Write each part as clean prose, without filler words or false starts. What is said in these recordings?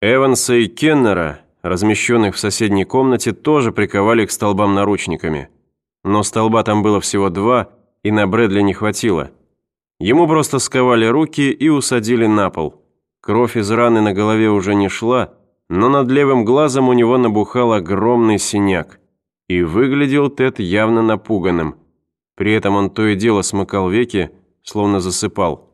Эванса и Кеннера, размещенных в соседней комнате, тоже приковали к столбам наручниками. Но столба там было всего 2, и на Брэдли не хватило. Ему просто сковали руки и усадили на пол. Кровь из раны на голове уже не шла, но над левым глазом у него набухал огромный синяк. И выглядел Тед явно напуганным. При этом он то и дело смыкал веки, словно засыпал.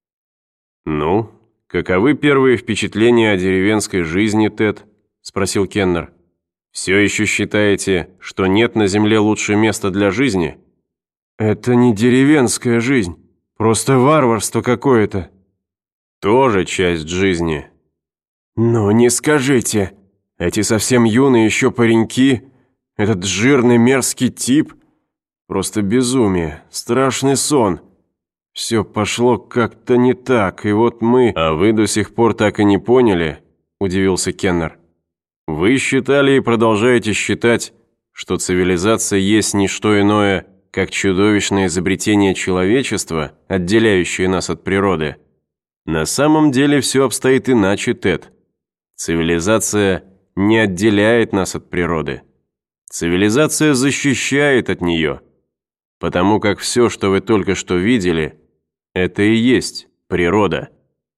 «Ну, каковы первые впечатления о деревенской жизни, Тед?» – спросил Кеннер. «Все еще считаете, что нет на земле лучшего места для жизни?» «Это не деревенская жизнь, просто варварство какое-то». «Тоже часть жизни». «Ну, не скажите, эти совсем юные еще пареньки, этот жирный мерзкий тип, просто безумие, страшный сон. Все пошло как-то не так, и вот мы...» «А вы до сих пор так и не поняли?» – удивился Кеннер. «Вы считали и продолжаете считать, что цивилизация есть не что иное, как чудовищное изобретение человечества, отделяющее нас от природы. На самом деле все обстоит иначе, Тед. Цивилизация не отделяет нас от природы. Цивилизация защищает от нее, потому как все, что вы только что видели, это и есть природа».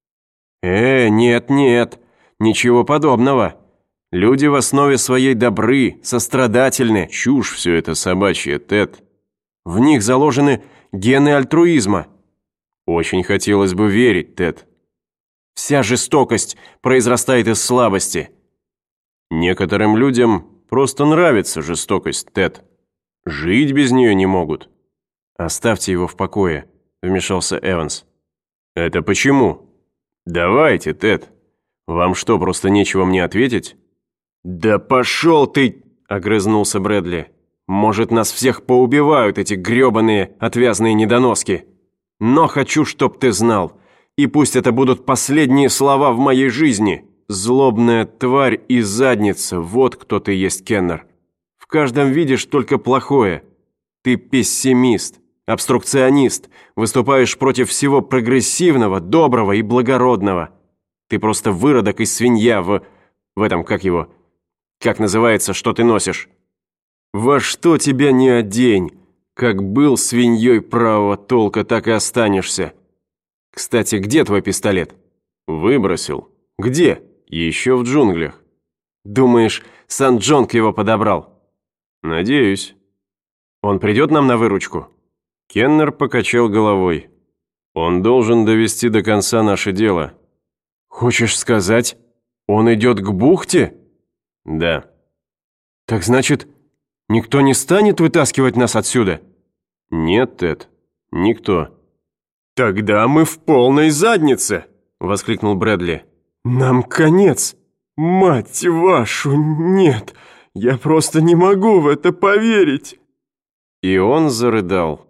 Нет, ничего подобного. Люди в основе своей добры, сострадательны. Чушь все это собачья, Тед. В них заложены гены альтруизма. Очень хотелось бы верить, Тед. Вся жестокость произрастает из слабости. Некоторым людям просто нравится жестокость, Тед. Жить без нее не могут. «Оставьте его в покое», – вмешался Эванс. «Это почему? Давайте, Тед. Вам что, просто нечего мне ответить?» «Да пошел ты!» – огрызнулся Брэдли. «Может, нас всех поубивают эти гребаные отвязные недоноски. Но хочу, чтоб ты знал, и пусть это будут последние слова в моей жизни. Злобная тварь и задница, вот кто ты есть, Кеннер. В каждом видишь только плохое. Ты пессимист, обструкционист, выступаешь против всего прогрессивного, доброго и благородного. Ты просто выродок и свинья в этом, как называется, что ты носишь? Во что тебя не одень, как был свиньей правого толка, так и останешься. Кстати, где твой пистолет?» «Выбросил». «Где?» «Еще в джунглях». «Думаешь, Сан-Джонг его подобрал?» «Надеюсь». «Он придет нам на выручку?» Кеннер покачал головой. «Он должен довести до конца наше дело». «Хочешь сказать, он идет к бухте?» «Да». «Так значит, никто не станет вытаскивать нас отсюда?» «Нет, Тед, никто». «Тогда мы в полной заднице!» – воскликнул Брэдли. «Нам конец! Мать вашу, нет! Я просто не могу в это поверить!» И он зарыдал.